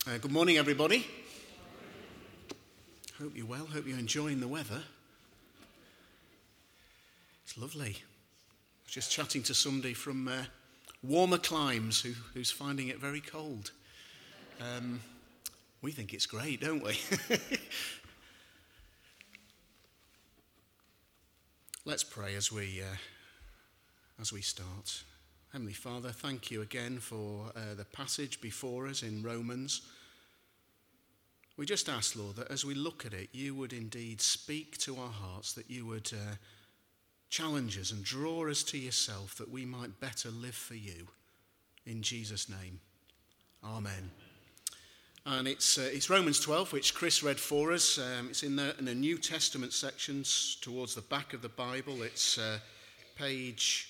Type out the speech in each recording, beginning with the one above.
Good morning, everybody. Hope you're well. Hope you're enjoying the weather. It's lovely. I was just chatting to somebody from warmer climes who's finding it very cold. We think it's great, don't we? Let's pray as we start. Heavenly Father, thank you again for the passage before us in Romans. We just ask, Lord, that as we look at it, you would indeed speak to our hearts, that you would challenge us and draw us to yourself, that we might better live for you. In Jesus' name, amen. And it's Romans 12, which Chris read for us. It's in the New Testament sections towards the back of the Bible. It's page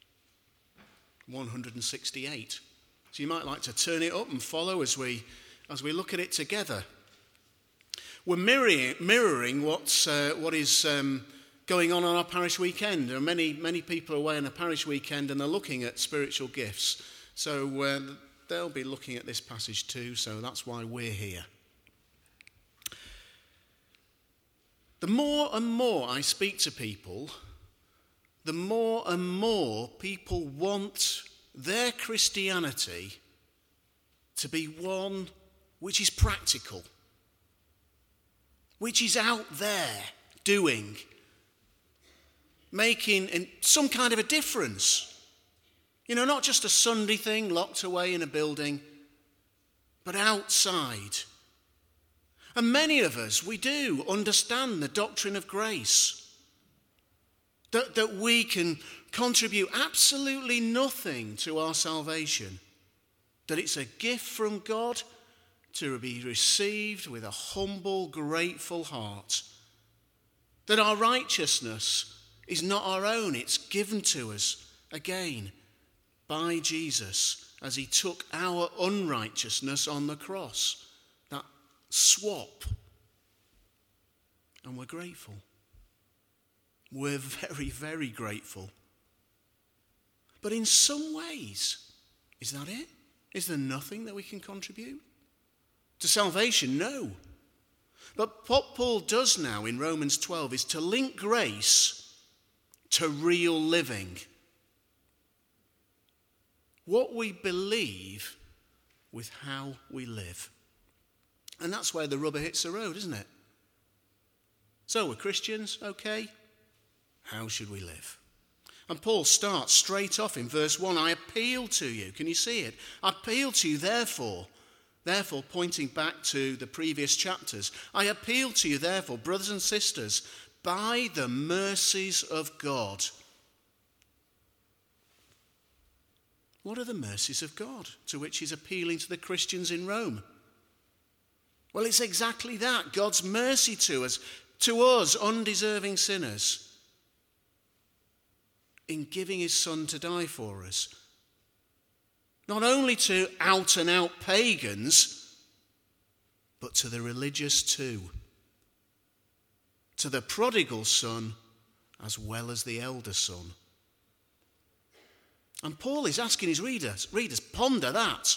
168. So you might like to turn it up and follow as we look at it together. We're mirroring what is going on our parish weekend. There are many people away on a parish weekend and they're looking at spiritual gifts. So they'll be looking at this passage too, so that's why we're here. The more and more I speak to people, the more and more people want their Christianity to be one which is practical, which is out there doing, making some kind of a difference. You know, not just a Sunday thing locked away in a building, but outside. And many of us, we do understand the doctrine of grace. That we can contribute absolutely nothing to our salvation. That it's a gift from God to be received with a humble, grateful heart. That our righteousness is not our own, it's given to us again by Jesus as he took our unrighteousness on the cross. That swap. And we're grateful. We're very, very grateful. But in some ways, is that it? Is there nothing that we can contribute? To salvation, no. But what Paul does now in Romans 12 is to link grace to real living. What we believe with how we live. And that's where the rubber hits the road, isn't it? So we're Christians, okay? How should we live? And Paul starts straight off in verse 1. I appeal to you. Can you see it? I appeal to you, therefore, pointing back to the previous chapters. I appeal to you, therefore, brothers and sisters, by the mercies of God. What are the mercies of God to which he's appealing to the Christians in Rome? Well, it's exactly that. God's mercy to us undeserving sinners, in giving his son to die for us. Not only to out and out pagans, but to the religious too. To the prodigal son as well as the elder son. And Paul is asking his readers, ponder that.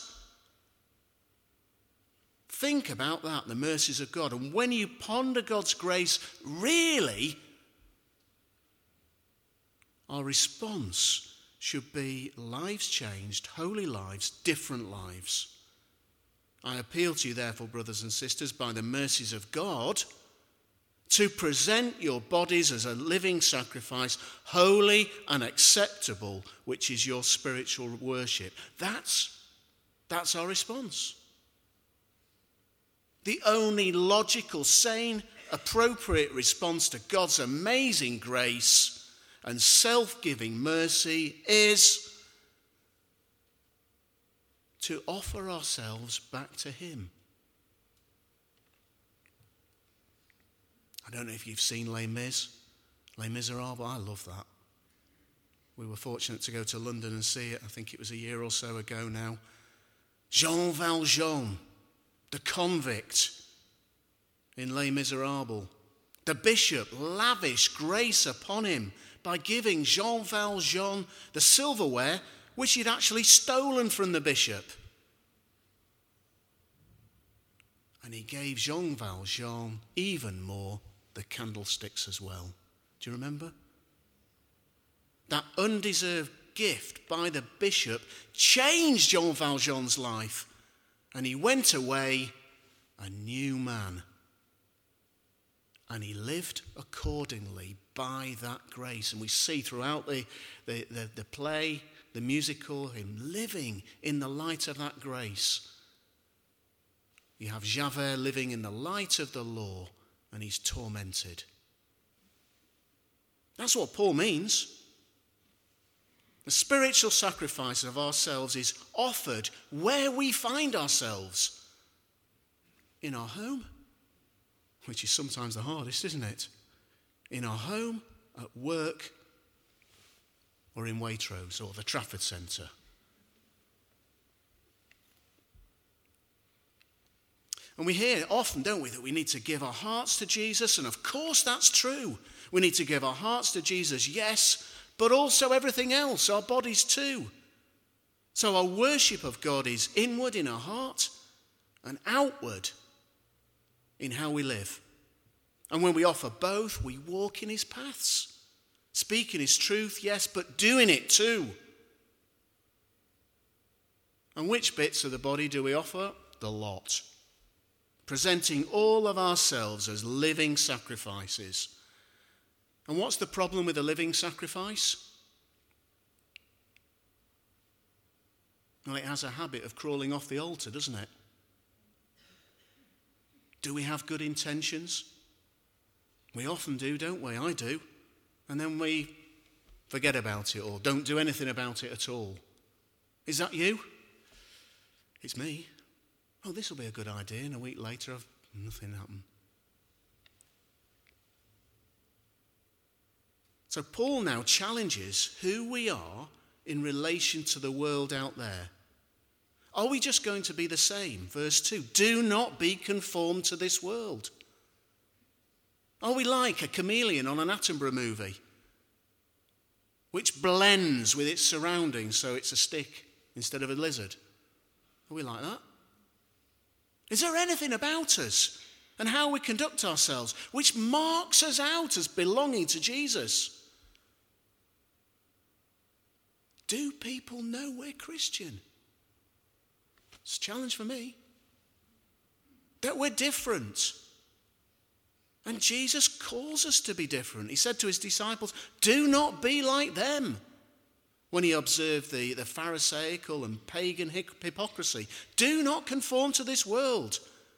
Think about that, the mercies of God. And when you ponder God's grace, really, our response should be lives changed, holy lives, different lives. I appeal to you, therefore, brothers and sisters, by the mercies of God, to present your bodies as a living sacrifice, holy and acceptable, which is your spiritual worship. That's our response. The only logical, sane, appropriate response to God's amazing grace and self-giving mercy is to offer ourselves back to him. I don't know if you've seen Les Miserables. I love that. We were fortunate to go to London and see it. I think it was a year or so ago now. Jean Valjean, the convict in Les Miserables. The bishop lavished grace upon him by giving Jean Valjean the silverware which he'd actually stolen from the bishop. And he gave Jean Valjean even more, the candlesticks as well. Do you remember? That undeserved gift by the bishop changed Jean Valjean's life. And he went away a new man. And he lived accordingly by that grace. And we see throughout the play, the musical, him living in the light of that grace. You have Javert living in the light of the law, and he's tormented. That's what Paul means. The spiritual sacrifice of ourselves is offered where we find ourselves. In our home, which is sometimes the hardest, isn't it? In our home, at work, or in Waitrose or the Trafford Centre. And we hear often, don't we, that we need to give our hearts to Jesus. And of course that's true. We need to give our hearts to Jesus, yes, but also everything else, our bodies too. So our worship of God is inward in our heart and outward in how we live. And when we offer both, we walk in his paths. Speaking his truth, yes, but doing it too. And which bits of the body do we offer? The lot. Presenting all of ourselves as living sacrifices. And what's the problem with a living sacrifice? Well, it has a habit of crawling off the altar, doesn't it? Do we have good intentions? We often do, don't we? I do. And then we forget about it or don't do anything about it at all. Is that you? It's me. Oh, this will be a good idea. And a week later, nothing happened. So Paul now challenges who we are in relation to the world out there. Are we just going to be the same? Verse 2, do not be conformed to this world. Are we like a chameleon on an Attenborough movie, which blends with its surroundings so it's a stick instead of a lizard? Are we like that? Is there anything about us and how we conduct ourselves which marks us out as belonging to Jesus? Do people know we're Christian? It's a challenge for me. That we're different. And Jesus calls us to be different. He said to his disciples, do not be like them. When he observed the Pharisaical and pagan hypocrisy, do not conform to this world.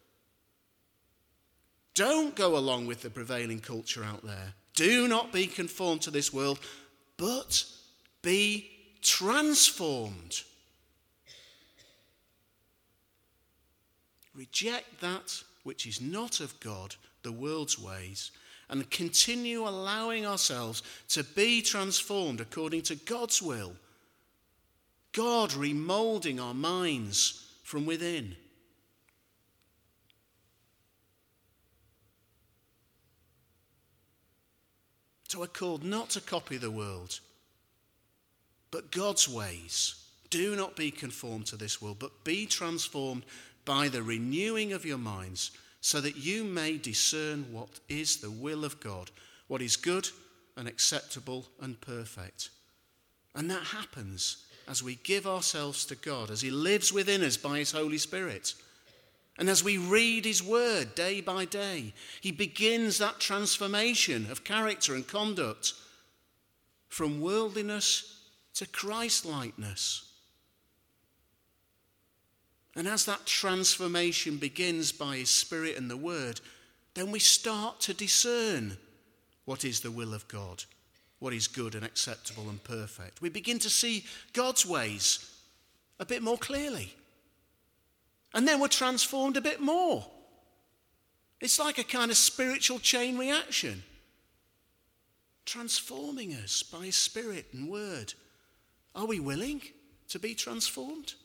Don't go along with the prevailing culture out there. Do not be conformed to this world, but be transformed. Reject that which is not of God, the world's ways, and continue allowing ourselves to be transformed according to God's will. God remolding our minds from within. So we're called not to copy the world, but God's ways. Do not be conformed to this world, but be transformed by the renewing of your minds, so that you may discern what is the will of God, what is good and acceptable and perfect. And that happens as we give ourselves to God, as he lives within us by his Holy Spirit. And as we read his word day by day, he begins that transformation of character and conduct from worldliness to Christ-likeness. And as that transformation begins by his Spirit and the Word, then we start to discern what is the will of God, what is good and acceptable and perfect. We begin to see God's ways a bit more clearly. And then we're transformed a bit more. It's like a kind of spiritual chain reaction, transforming us by his Spirit and Word. Are we willing to be transformed?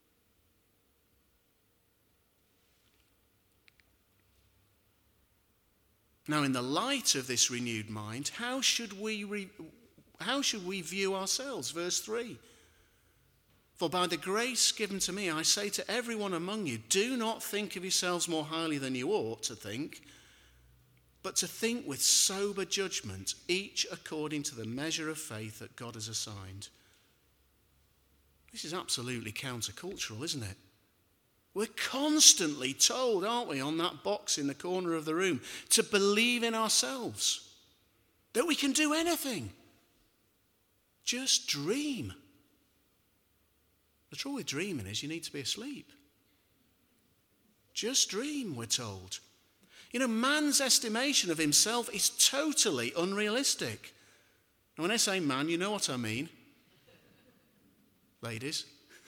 Now, in the light of this renewed mind, how should we view ourselves? Verse 3. For by the grace given to me, I say to everyone among you, do not think of yourselves more highly than you ought to think, but to think with sober judgment, each according to the measure of faith that God has assigned. This is absolutely countercultural, isn't it? We're constantly told, aren't we, on that box in the corner of the room, to believe in ourselves, that we can do anything. Just dream. The trouble with dreaming is you need to be asleep. Just dream, we're told. You know, man's estimation of himself is totally unrealistic. And when I say man, you know what I mean. Ladies.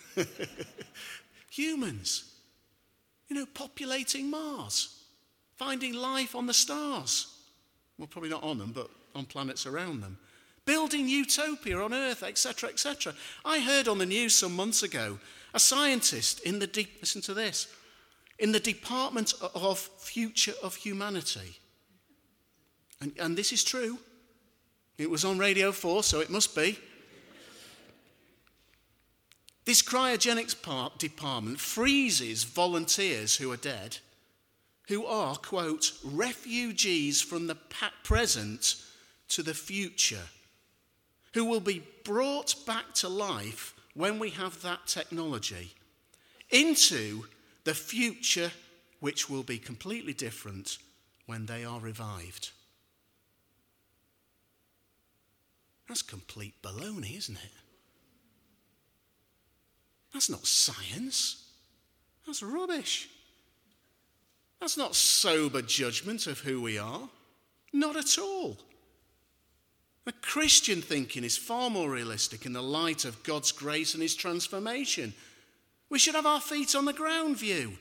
Humans. You know, populating Mars. Finding life on the stars. Well, probably not on them, but on planets around them. Building utopia on Earth, etc., etc. I heard on the news some months ago, a scientist in listen to this, in the Department of Future of Humanity. And this is true. It was on Radio 4, so it must be. This cryogenics department freezes volunteers who are dead, who are, quote, refugees from the present to the future, who will be brought back to life when we have that technology, into the future which will be completely different when they are revived. That's complete baloney, isn't it? That's not science. That's rubbish. That's not sober judgment of who we are. Not at all. The Christian thinking is far more realistic in the light of God's grace and his transformation. We should have our feet on the ground view.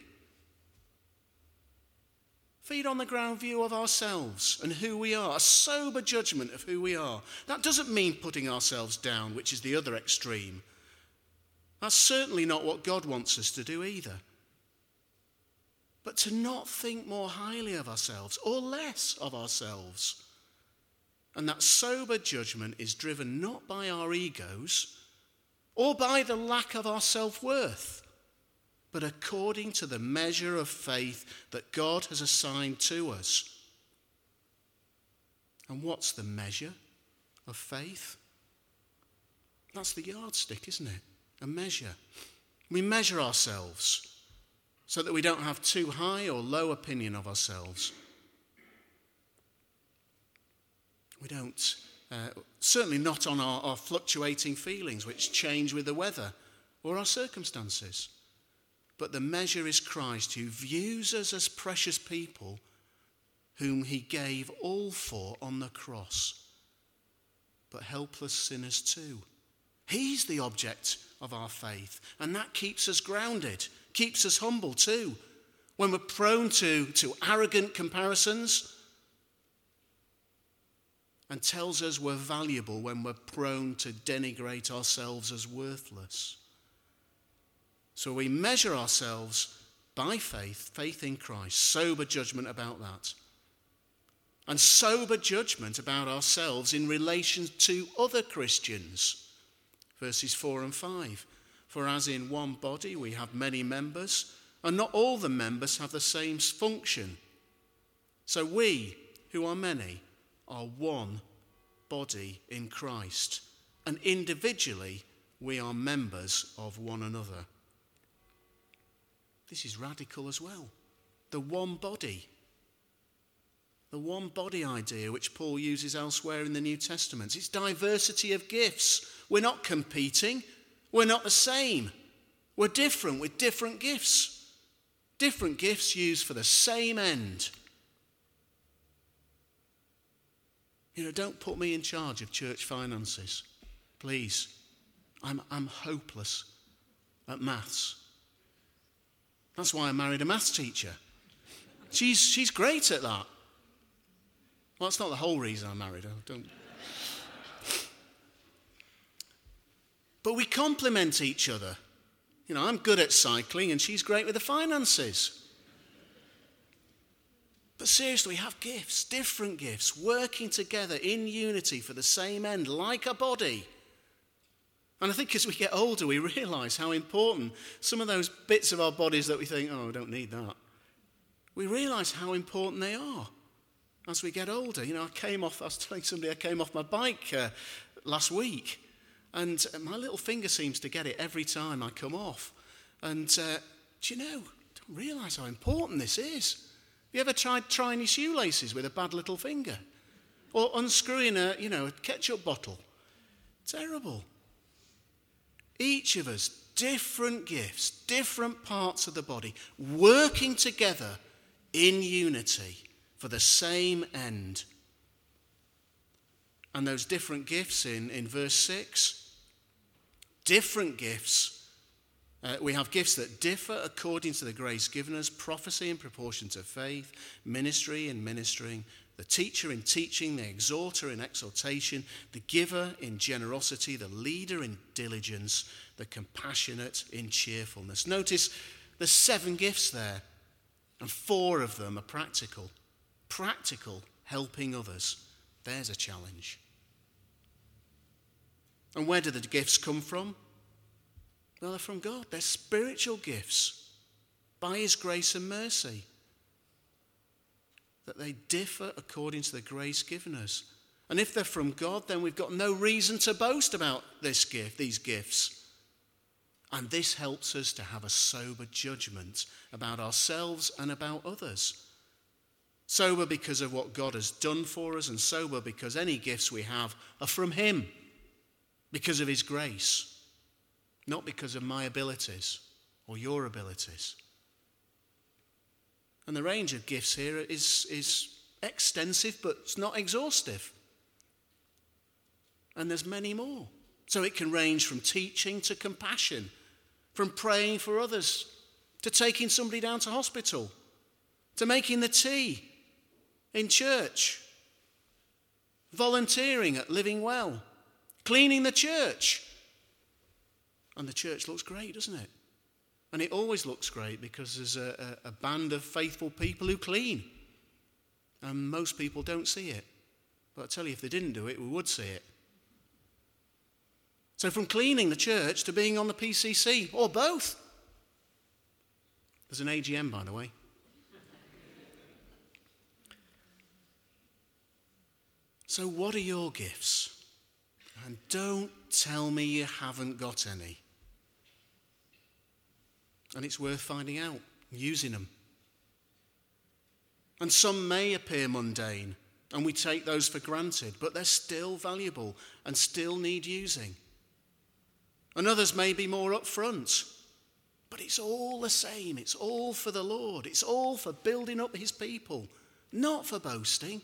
Feet on the ground view of ourselves and who we are. A sober judgment of who we are. That doesn't mean putting ourselves down, which is the other extreme. That's certainly not what God wants us to do either. But to not think more highly of ourselves or less of ourselves. And that sober judgment is driven not by our egos or by the lack of our self-worth, but according to the measure of faith that God has assigned to us. And what's the measure of faith? That's the yardstick, isn't it? A measure. We measure ourselves so that we don't have too high or low opinion of ourselves. We don't, certainly not on our fluctuating feelings which change with the weather or our circumstances. But the measure is Christ, who views us as precious people whom he gave all for on the cross, but helpless sinners too. He's the object of our faith, and that keeps us grounded, keeps us humble too. When we're prone to arrogant comparisons, and tells us we're valuable when we're prone to denigrate ourselves as worthless. So we measure ourselves by faith, faith in Christ, sober judgment about that. And sober judgment about ourselves in relation to other Christians. Verses 4 and 5. For as in one body we have many members, and not all the members have the same function. So we, who are many, are one body in Christ, and individually we are members of one another. This is radical as well. The one body. The one body idea which Paul uses elsewhere in the New Testament. It's diversity of gifts. We're not competing. We're not the same. We're different with different gifts. Different gifts used for the same end. You know, don't put me in charge of church finances. Please. I'm hopeless at maths. That's why I married a maths teacher. She's great at that. Well, that's not the whole reason I married her. But we complement each other. You know, I'm good at cycling and she's great with the finances. But seriously, we have gifts, different gifts, working together in unity for the same end, like a body. And I think as we get older, we realise how important some of those bits of our bodies that we think, oh, I don't need that. We realise how important they are as we get older. I was telling somebody I came off my bike last week, and my little finger seems to get it every time I come off. And I don't realise how important this is. Have you ever tried trying your shoelaces with a bad little finger? Or unscrewing a ketchup bottle? Terrible. Each of us, different gifts, different parts of the body, working together in unity for the same end. And those different gifts in verse 6, different gifts. We have gifts that differ according to the grace given us: prophecy in proportion to faith, ministry in ministering, the teacher in teaching, the exhorter in exhortation, the giver in generosity, the leader in diligence, the compassionate in cheerfulness. Notice there's 7 gifts there, and 4 of them are practical. Practical, helping others. There's a challenge. And where do the gifts come from? Well, they're from God. They're spiritual gifts by his grace and mercy. That they differ according to the grace given us. And if they're from God, then we've got no reason to boast about these gifts. And this helps us to have a sober judgment about ourselves and about others. Sober because of what God has done for us, and sober because any gifts we have are from him, because of his grace. Not because of my abilities or your abilities. And the range of gifts here is extensive, but it's not exhaustive. And there's many more. So it can range from teaching to compassion, from praying for others, to taking somebody down to hospital, to making the tea in church, volunteering at Living Well, cleaning the church. And the church looks great, doesn't it? And it always looks great because there's a band of faithful people who clean. And most people don't see it. But I tell you, if they didn't do it, we would see it. So from cleaning the church to being on the PCC, or both. There's an AGM, by the way. So what are your gifts? And don't tell me you haven't got any. And it's worth finding out, using them. And some may appear mundane, and we take those for granted, but they're still valuable and still need using. And others may be more upfront, but it's all the same. It's all for the Lord. It's all for building up his people, not for boasting.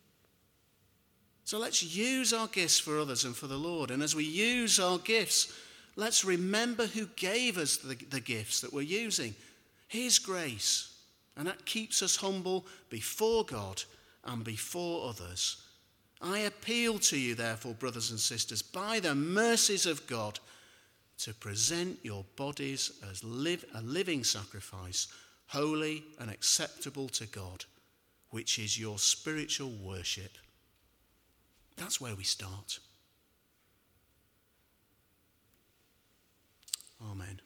So let's use our gifts for others and for the Lord. And as we use our gifts, let's remember who gave us the gifts that we're using. His grace. And that keeps us humble before God and before others. I appeal to you, therefore, brothers and sisters, by the mercies of God, to present your bodies as a living sacrifice, holy and acceptable to God, which is your spiritual worship. That's where we start. Amen.